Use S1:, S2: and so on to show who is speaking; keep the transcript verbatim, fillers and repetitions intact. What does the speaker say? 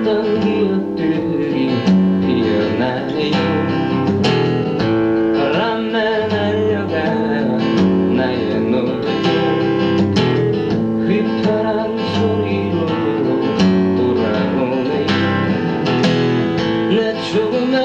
S1: 했던 기억들이 피어나네요. 바람에 날려가 나의 노래도 휘파람 소리로 돌아오네요. 내 조그만